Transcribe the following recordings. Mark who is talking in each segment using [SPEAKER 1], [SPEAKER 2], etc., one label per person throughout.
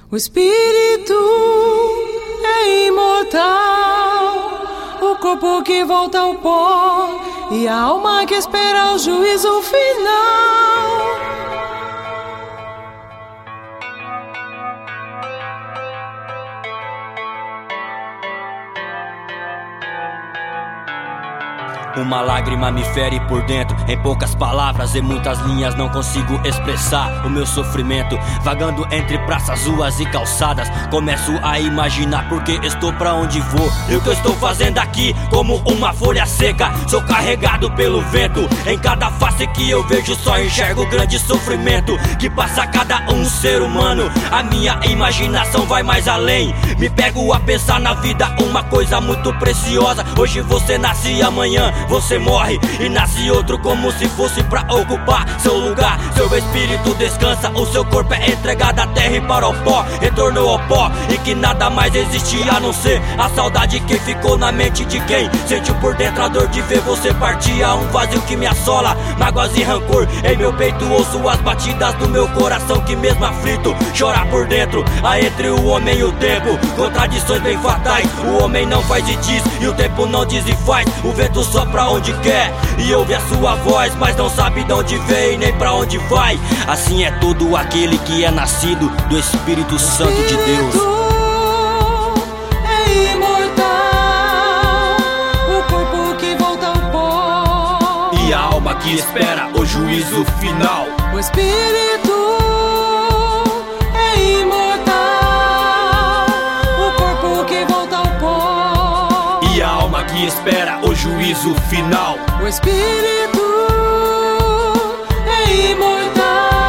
[SPEAKER 1] O espírito é imortal, o corpo que volta ao pó e a alma que espera o juízo final.
[SPEAKER 2] Uma lágrima me fere por dentro, em poucas palavras e muitas linhas não consigo expressar o meu sofrimento. Vagando entre praças, ruas e calçadas, começo a imaginar porque estou pra onde vou e o que eu estou fazendo aqui. Como uma folha seca, sou carregado pelo vento. Em cada face que eu vejo só enxergo grande sofrimento que passa cada um ser humano. A minha imaginação vai mais além, me pego a pensar na vida, uma coisa muito preciosa. Hoje você nasce e amanhã você morre e nasce outro, como se fosse pra ocupar seu lugar. Seu espírito descansa, o seu corpo é entregado à terra e para o pó, retornou ao pó, e que nada mais existe a não ser a saudade que ficou na mente de quem sentiu por dentro a dor de ver você partir. Há um vazio que me assola, mágoas e rancor em meu peito, ouço as batidas do meu coração que mesmo aflito chora por dentro. Há entre o homem e o tempo contradições bem fatais, o homem não faz e diz e o tempo não diz e faz. O vento sopra onde quer e ouve a sua voz, mas não sabe de onde vem nem pra onde vai. Assim é todo aquele que é nascido do Espírito Santo de Deus.
[SPEAKER 1] É imortal, o corpo que volta ao pó
[SPEAKER 2] e a alma que espera o juízo final.
[SPEAKER 1] O Espírito é imortal, o corpo que volta ao pó
[SPEAKER 2] e a alma que espera o juízo final.
[SPEAKER 1] O Espírito é imortal,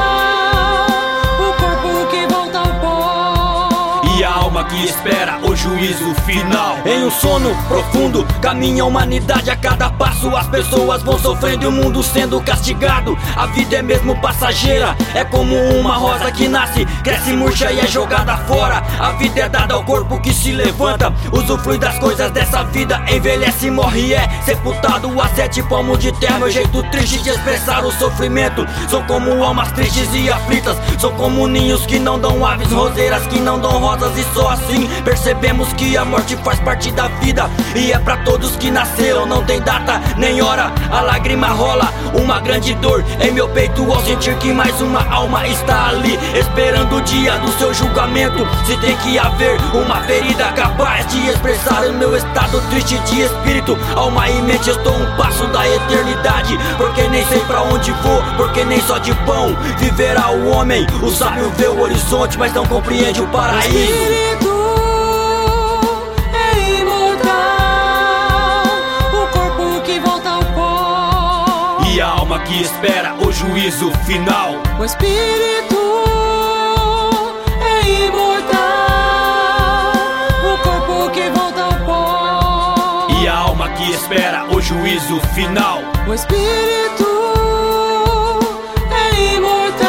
[SPEAKER 1] o corpo que volta ao pó
[SPEAKER 2] e a alma que espera o juízo final. Em um sono profundo caminha a humanidade, a cada passo as pessoas vão sofrendo e o mundo sendo castigado. A vida é mesmo passageira, é como uma rosa que nasce, cresce, murcha e é jogada fora. A vida é dada ao corpo que se levanta, usufrui das coisas dessa vida, envelhece, morre e é sepultado a 7 palmos de terra. Meu jeito triste de expressar o sofrimento, são como almas tristes e aflitas, são como ninhos que não dão aves, roseiras que não dão rosas, e só assim percebemos que a morte faz parte da vida e é pra todos que nasceram, não tem data nem hora. A lágrima rola, uma grande dor em meu peito ao sentir que mais uma alma está ali esperando o dia do seu julgamento. Se tem que haver uma ferida capaz de expressar o meu estado triste de espírito, alma e mente, estou um passo da eternidade, porque nem sei pra onde vou, porque nem só de pão viverá o homem. O sábio vê o horizonte, mas não compreende o paraíso.
[SPEAKER 1] O Espírito é imortal, o corpo que volta ao pó
[SPEAKER 2] e a alma que espera o juízo final.
[SPEAKER 1] O Espírito é imortal, o corpo que volta ao pó
[SPEAKER 2] e a alma que espera o juízo final.
[SPEAKER 1] O Espírito é imortal,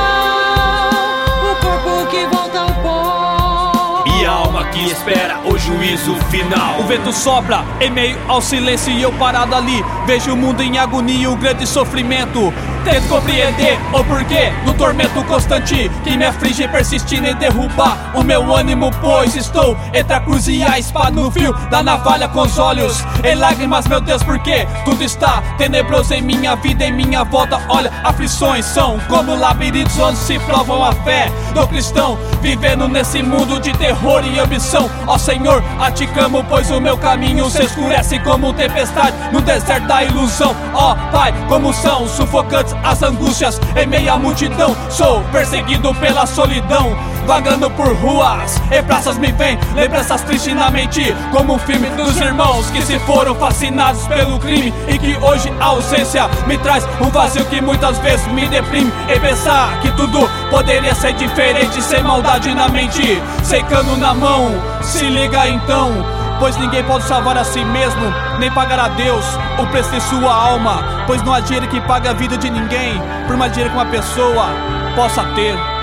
[SPEAKER 1] o corpo que volta ao pó
[SPEAKER 2] e a alma que espera o juízo final.
[SPEAKER 3] O vento sopra em meio ao silêncio e eu parado ali vejo o mundo em agonia e o grande sofrimento. Tento compreender o porquê do tormento constante que me aflige, persistindo em derrubar o meu ânimo, pois estou entre a cruz e a espada, no fio da navalha, com os olhos em lágrimas. Meu Deus, porque tudo está tenebroso em minha vida, em minha volta. Olha, aflições são como labirintos onde se provam a fé do cristão, vivendo nesse mundo de terror e ambição. Ó Senhor, a ti clamo, pois o meu caminho se escurece como tempestade no deserto da ilusão. Ó Pai, como são sufocantes as angústias em meia multidão, sou perseguido pela solidão, vagando por ruas e praças me vem lembranças tristes na mente, como um filme dos irmãos que se foram fascinados pelo crime e que hoje a ausência me traz um vazio que muitas vezes me deprime. E pensar que tudo poderia ser diferente, sem maldade na mente, sem cano na mão. Se liga então, pois ninguém pode salvar a si mesmo, nem pagar a Deus o preço de sua alma, pois não há dinheiro que pague a vida de ninguém, por mais dinheiro que uma pessoa possa ter.